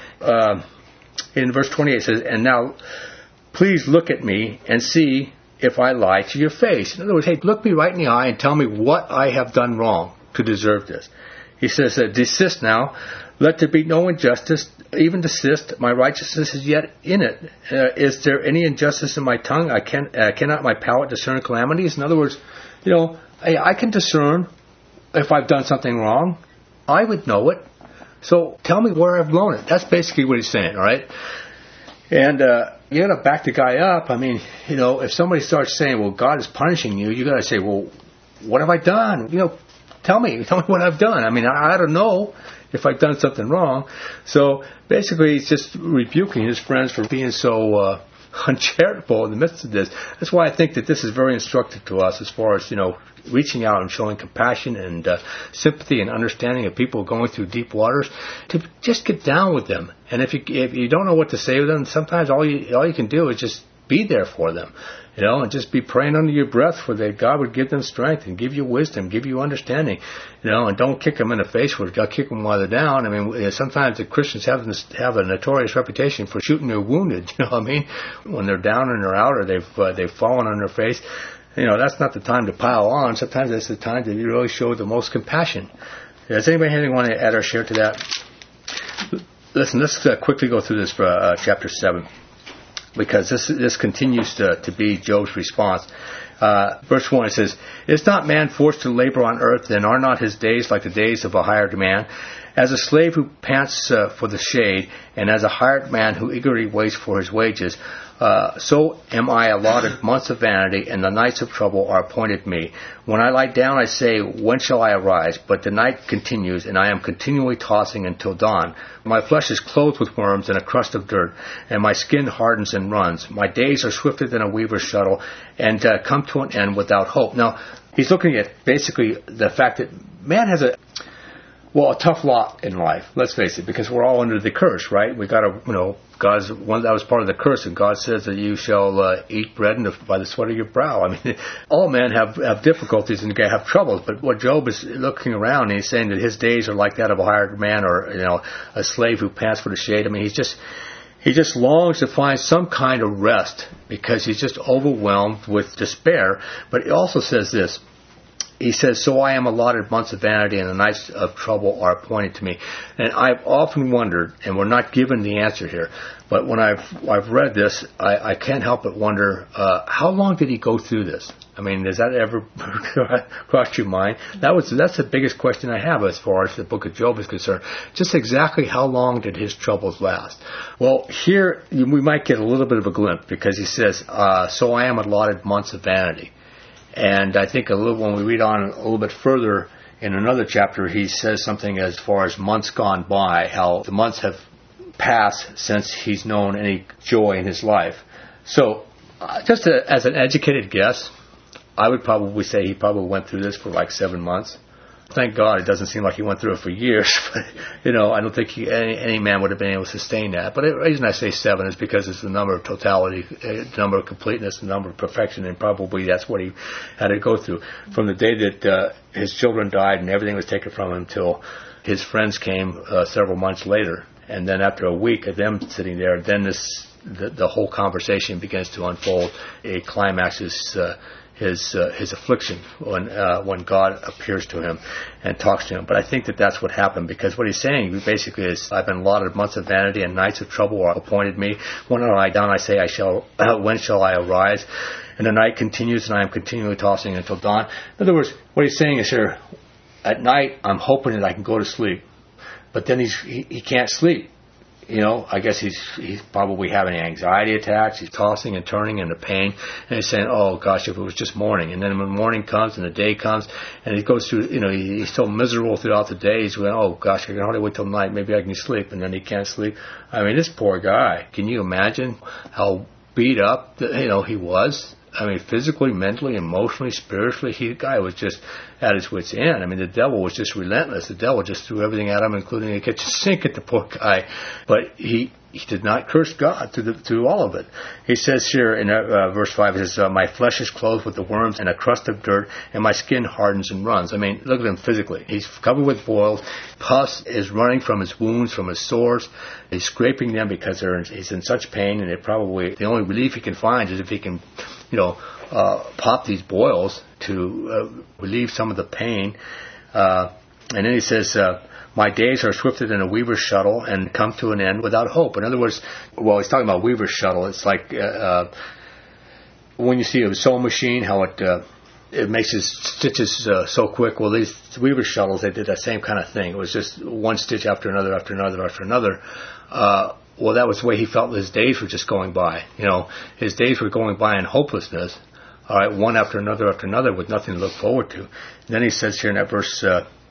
In verse 28 it says, and now please look at me and see if I lie to your face. In other words, hey, look me right in the eye and tell me what I have done wrong to deserve this. He says, desist now. Let there be no injustice. Even desist. My righteousness is yet in it. Is there any injustice in my tongue? Cannot my palate discern calamities? In other words, I can discern if I've done something wrong. I would know it. So tell me where I've blown it. That's basically what he's saying, all right? And you got to back the guy up. I mean, if somebody starts saying, well, God is punishing you, you got to say, well, what have I done? Tell me what I've done. I mean, I don't know if I've done something wrong. So basically, he's just rebuking his friends for being so uncharitable in the midst of this. That's why I think that this is very instructive to us as far as, reaching out and showing compassion and sympathy and understanding of people going through deep waters, to just get down with them. And if you don't know what to say with them, sometimes all you can do is just be there for them, and just be praying under your breath for that God would give them strength and give you wisdom, give you understanding, and don't kick them in the face with God, kick them while they're down. I mean, sometimes the Christians have a notorious reputation for shooting their wounded. When they're down and they're out, or they've fallen on their face. That's not the time to pile on. Sometimes that's the time to really show the most compassion. Does anybody have anything want to add or share to that? Listen, let's quickly go through this for chapter 7, because this continues to be Job's response. Verse 1, it says, "Is not man forced to labor on earth, and are not his days like the days of a hired man? As a slave who pants for the shade, and as a hired man who eagerly waits for his wages, so am I allotted months of vanity, and the nights of trouble are appointed me. When I lie down, I say, when shall I arise? But the night continues, and I am continually tossing until dawn. My flesh is clothed with worms and a crust of dirt, and my skin hardens and runs. My days are swifter than a weaver's shuttle, and come to an end without hope." Now, he's looking at basically the fact that man has a tough lot in life. Let's face it, because we're all under the curse, right? We got to, God's one that was part of the curse, and God says that you shall eat bread by the sweat of your brow. I mean, all men have difficulties and have troubles. But what Job is looking around, and he's saying that his days are like that of a hired man, or a slave who pants for the shade. I mean, he just longs to find some kind of rest because he's just overwhelmed with despair. But he also says this. He says, "So I am allotted months of vanity, and the nights of trouble are appointed to me." And I've often wondered, and we're not given the answer here, but when I've read this, I can't help but wonder, how long did he go through this? I mean, does that ever cross your mind? That's the biggest question I have as far as the book of Job is concerned. Just exactly how long did his troubles last? Well, here we might get a little bit of a glimpse, because he says, "So I am allotted months of vanity." And I think when we read on a little bit further in another chapter, he says something as far as months gone by, how the months have passed since he's known any joy in his life. So just as an educated guess, I would probably say he probably went through this for like 7 months. Thank God it doesn't seem like he went through it for years. But, I don't think any man would have been able to sustain that. But the reason I say 7 is because it's the number of totality, the number of completeness, the number of perfection, and probably that's what he had to go through. From the day that his children died and everything was taken from him till his friends came several months later. And then after a week of them sitting there, then the whole conversation begins to unfold. It climaxes his affliction when God appears to him and talks to him. But I think that's what happened, because what he's saying basically is, "I've been allotted months of vanity, and nights of trouble are appointed me. When I lie down, I say, when shall I arise? And the night continues, and I am continually tossing until dawn." In other words, what he's saying is here, at night I'm hoping that I can go to sleep, but then he can't sleep. I guess he's probably having anxiety attacks. He's tossing and turning in the pain, and he's saying, "Oh gosh, if it was just morning." And then when morning comes and the day comes, and he goes through, he's so miserable throughout the day. He's going, "Oh gosh, I can hardly wait till night. Maybe I can sleep." And then he can't sleep. I mean, this poor guy. Can you imagine how beat up he was? I mean, physically, mentally, emotionally, spiritually, the guy was just at his wit's end. I mean, the devil was just relentless. The devil just threw everything at him, including a kitchen sink at the poor guy. But he did not curse God through all of it. He says here in verse 5, it says, "My flesh is clothed with the worms and a crust of dirt, and my skin hardens and runs." I mean, look at him physically. He's covered with boils. Pus is running from his wounds, from his sores. He's scraping them because he's in such pain, and the only relief he can find is if he can pop these boils to relieve some of the pain. And then he says, "My days are swifter than a weaver's shuttle, and come to an end without hope." In other words, he's talking about weaver's shuttle. It's like when you see a sewing machine, how it makes its stitches so quick. Well, these weaver's shuttles, they did that same kind of thing. It was just one stitch after another, after another, after another. Well, that was the way he felt his days were just going by. His days were going by in hopelessness, all right, one after another, with nothing to look forward to. And then he says here in that verse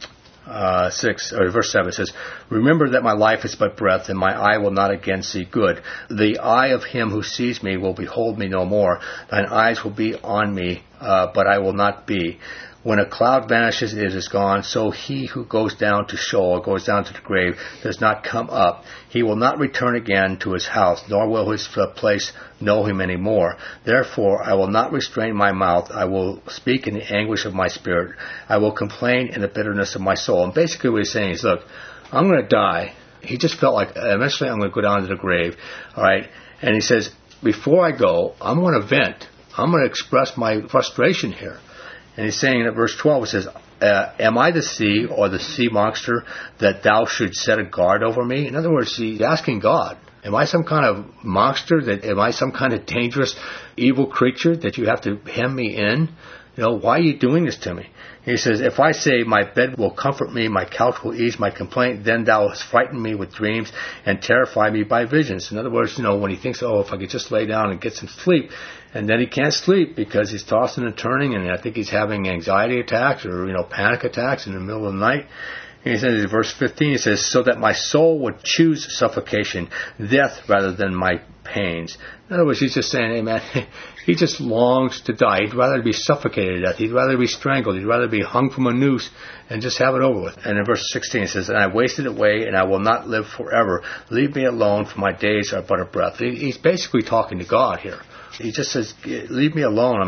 6 or verse 7, it says, "Remember that my life is but breath, and my eye will not again see good. The eye of him who sees me will behold me no more. Thine eyes will be on me, but I will not be. When a cloud vanishes, it is gone. So he who goes down to Sheol, goes down to the grave, does not come up. He will not return again to his house, nor will his place know him any more. Therefore, I will not restrain my mouth. I will speak in the anguish of my spirit. I will complain in the bitterness of my soul." And basically what he's saying is, look, I'm going to die. He just felt like eventually I'm going to go down to the grave. All right. And he says, before I go, I'm going to vent. I'm going to express my frustration here. And he's saying in verse 12, it says, "Am I the sea or the sea monster that thou should set a guard over me?" In other words, he's asking God. Am I some kind of monster? Am I some kind of dangerous, evil creature that you have to hem me in? Why are you doing this to me? He says, if I say my bed will comfort me, my couch will ease my complaint, then thou hast frightened me with dreams and terrify me by visions. In other words, when he thinks, if I could just lay down and get some sleep, and then he can't sleep because he's tossing and turning, and I think he's having anxiety attacks or, panic attacks in the middle of the night. And he says in verse 15, he says, so that my soul would choose suffocation, death rather than my pains. In other words, he's just saying, hey man, he just longs to die. He'd rather be suffocated to death. He'd rather be strangled. He'd rather be hung from a noose and just have it over with. And in verse 16 it says, and I wasted away and I will not live forever. Leave me alone, for my days are but a breath. He's basically talking to God here. He just says, leave me alone. I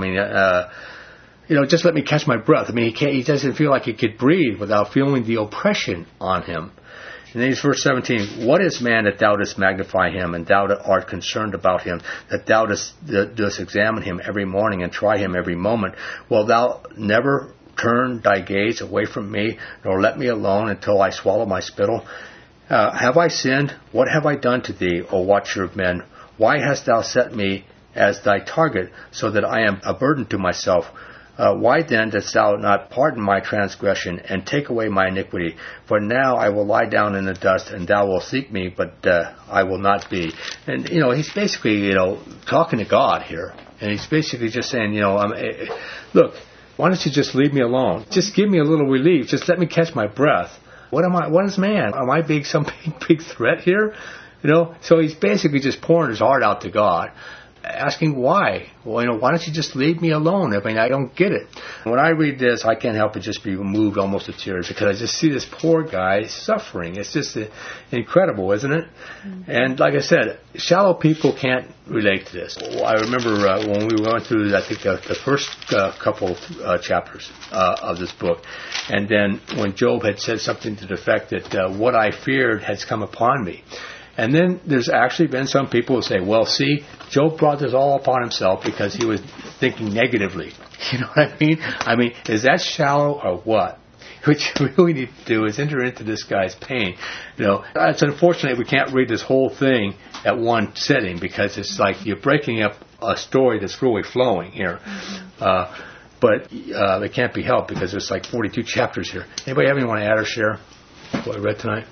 mean, just let me catch my breath. I mean, he doesn't feel like he could breathe without feeling the oppression on him. And then verse 17, what is man that thou dost magnify him, and thou art concerned about him, that thou dost examine him every morning and try him every moment? Wilt thou never turn thy gaze away from me, nor let me alone until I swallow my spittle? Have I sinned? What have I done to thee, O watcher of men? Why hast thou set me as thy target, so that I am a burden to myself? Why then dost thou not pardon my transgression and take away my iniquity? For now I will lie down in the dust, and thou wilt seek me, but I will not be. And, he's basically, talking to God here. And he's basically just saying, look, why don't you just leave me alone? Just give me a little relief. Just let me catch my breath. What is man? Am I being some big threat here? So he's basically just pouring his heart out to God, asking why. Well, why don't you just leave me alone? I mean, I don't get it. When I read this, I can't help but just be moved almost to tears, because I just see this poor guy suffering. It's just incredible, isn't it? Mm-hmm. And like I said, shallow people can't relate to this. I remember when we went through, I think, the first couple chapters of this book, and then when Job had said something to the effect that what I feared has come upon me. And then there's actually been some people who say, well, see, Job brought this all upon himself because he was thinking negatively. You know what I mean? I mean, is that shallow or what? What you really need to do is enter into this guy's pain. It's unfortunate we can't read this whole thing at one sitting, because it's like you're breaking up a story that's really flowing here. Mm-hmm. But it can't be helped because there's like 42 chapters here. Anybody have anything want to add or share what I read tonight?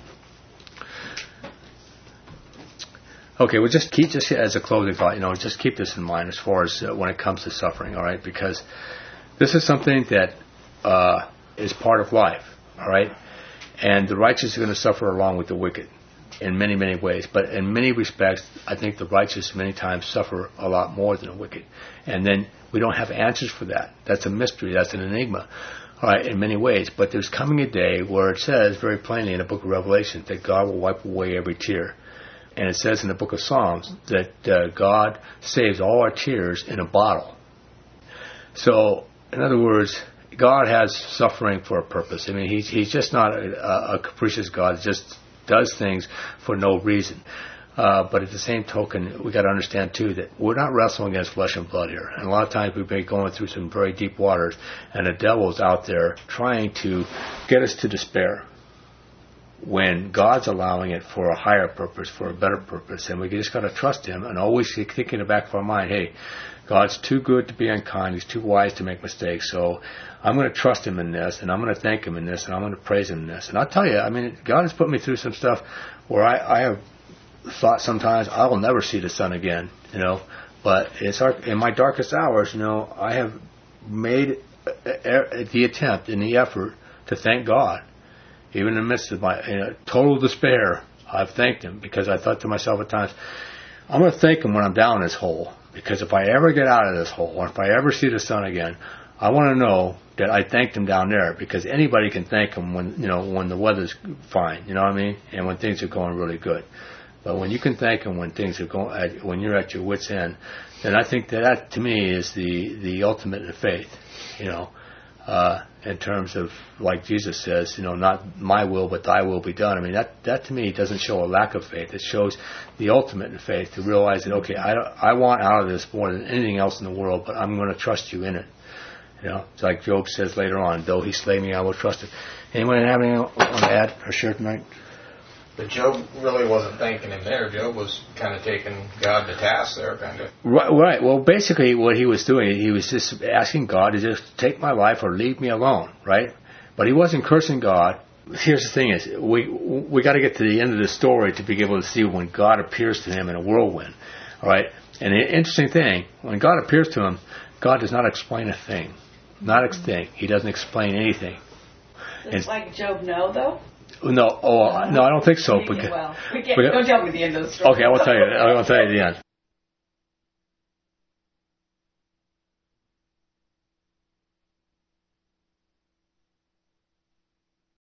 Okay, well, just as a closing thought, just keep this in mind as far as when it comes to suffering, all right? Because this is something that is part of life, all right? And the righteous are going to suffer along with the wicked in many, many ways. But in many respects, I think the righteous many times suffer a lot more than the wicked. And then we don't have answers for that. That's a mystery. That's an enigma, all right, in many ways. But there's coming a day where it says very plainly in the book of Revelation that God will wipe away every tear. And it says in the book of Psalms that God saves all our tears in a bottle. So, in other words, God has suffering for a purpose. I mean, he's just not a capricious God that just does things for no reason. But at the same token, we got to understand too that we're not wrestling against flesh and blood here. And a lot of times we've been going through some very deep waters, and the devil's out there trying to get us to despair, when God's allowing it for a higher purpose, for a better purpose. And we just got to trust him and always think in the back of our mind, hey, God's too good to be unkind. He's too wise to make mistakes. So I'm going to trust him in this, and I'm going to thank him in this, and I'm going to praise him in this. And I'll tell you, I mean, God has put me through some stuff where I have thought sometimes I will never see the sun again, But in my darkest hours, I have made the attempt and the effort to thank God. Even in the midst of my total despair, I've thanked him, because I thought to myself at times, I'm going to thank him when I'm down in this hole, because if I ever get out of this hole, or if I ever see the sun again, I want to know that I thanked him down there, because anybody can thank him when the weather's fine, you know what I mean, and when things are going really good. But when you can thank him when things are when you're at your wit's end, then I think that to me is the ultimate in faith, in terms of, like Jesus says, not my will, but thy will be done. I mean, that to me doesn't show a lack of faith. It shows the ultimate in faith, to realize that, okay, I want out of this more than anything else in the world, but I'm going to trust you in it. It's like Job says later on, though he slay me, I will trust him. Anyone have anything to add or share tonight? But Job really wasn't thanking him there. Job was kind of taking God to task there, kind of. Right. Well, basically what he was doing, he was just asking God to just take my life or leave me alone, right? But he wasn't cursing God. Here's the thing is, we got to get to the end of the story to be able to see when God appears to him in a whirlwind, all right? And the interesting thing, when God appears to him, God does not explain a thing. Not a thing. He doesn't explain anything. It's like Job, no, though? No, I don't think so. Well, don't tell me the end of the story. Okay, I will tell you. I will tell you the end.